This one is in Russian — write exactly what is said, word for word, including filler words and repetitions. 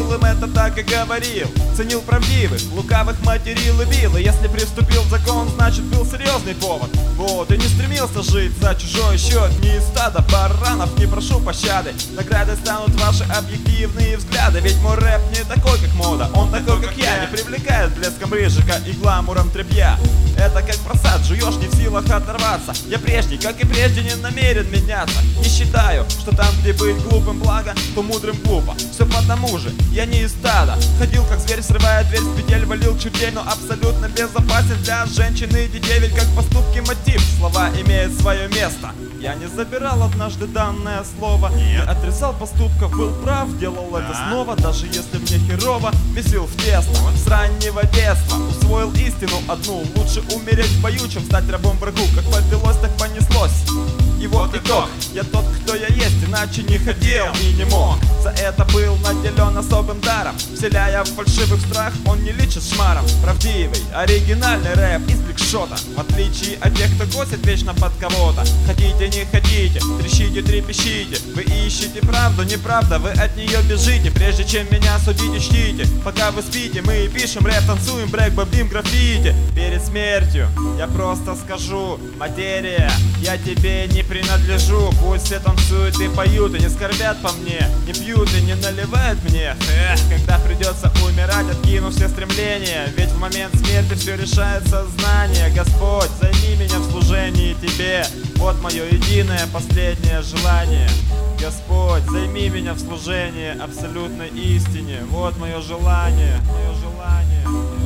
говорил им это, так и говорил. Ценил правдивых, лукавых материл и бил. И если приступил закон, значит был серьезный повод. Вот, и не стремился жить за чужой счет. Не из стада баранов, не прошу пощады. Наградой станут ваши объективные взгляды. Ведь мой рэп не такой, как мода, он такой, как я. Не привлекает блеском рыжика и гламуром тряпья. Это как просад, жуешь не в силах оторваться. Я прежний, как и прежде, не намерен меняться. Не считаю, что там, где быть глупым благо, то мудрым глупо. Все потому же, я не из стада. Ходил как зверь, срывая дверь с петель, валил чертей, но абсолютно безопасен для женщин и детей. Ведь как поступки мотив, слова имеют свое место. Я не забирал однажды данное слово, не отрицал поступков, был прав, делал это снова. Даже если мне херово, месил в тесто. С раннего детства усвоил истину одну: лучше умереть в бою, чем стать рабом врагу. Как повелось, так понеслось. И вот итог, я тот, кто я есть, иначе не хотел и не мог. За это был наделен особым даром, вселяя в фальшивых страх, он не лечит шмаром. Правдивый, оригинальный рэп из бликшота, в отличие от тех, кто косит вечно под кого-то. Хотите, не хотите, трещите, трепещите. Вы ищете правду, неправда, вы от нее бежите. Прежде чем меня судите, чтите. Пока вы спите, мы пишем рэп, танцуем брэк, бомбим граффити. Перед смертью я просто скажу: материя, я тебе не принадлежу. Пусть все танцуют и поют, и не скорбят по мне, не пьют и не наливают мне. Эх, когда придется умирать, откину все стремления. Ведь в момент смерти все решает сознание. Господь, займи меня в служении тебе. Вот мое единое последнее желание. Господь, займи меня в служении абсолютной истине. Вот мое желание, мое желание.